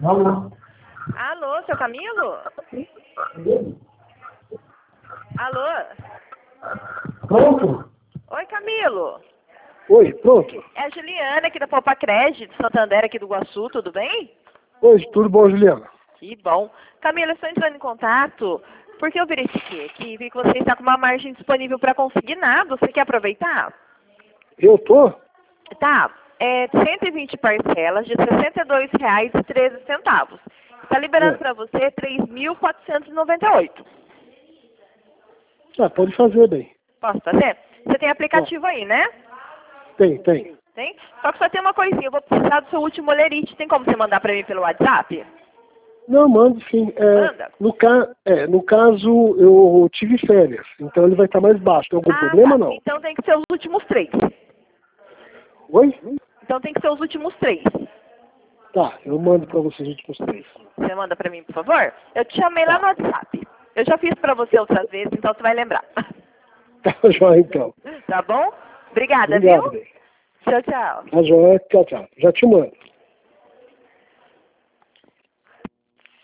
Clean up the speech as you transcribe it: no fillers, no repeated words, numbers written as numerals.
Alô? Alô, seu Camilo? Alô? Pronto? Oi, Camilo. Oi, pronto? É a Juliana aqui da Poupa Crédito, Santander, aqui do Iguaçu, tudo bem? Oi, tudo bom, Juliana? Que bom. Camilo, eu estou entrando em contato porque eu verifiquei aqui e vi que você está com uma margem disponível para consignado. Você quer aproveitar? Eu tô? Tá. 120 parcelas de R$ 62,13. Está liberando para você R$ 3.498. Ah, pode fazer bem. Posso fazer? Você tem aplicativo aí, né? Tem. Tem? Só que só tem uma coisinha. Eu vou precisar do seu último olerite. Tem como você mandar para mim pelo WhatsApp? Não, mando sim. Manda. No caso, eu tive férias, então ele vai estar mais baixo. Tem algum problema, Tá. não? Então tem que ser os últimos 3. Oi? Então tem que ser os últimos 3. Tá, eu mando pra vocês os últimos 3. Você manda pra mim, por favor? Eu te chamei lá no WhatsApp. Eu já fiz pra você outras vezes, então você vai lembrar. Tá joia, então. Tá bom? Obrigada, Obrigado, viu? bem. Tchau, tchau. Tá joia, tchau. Já te mando.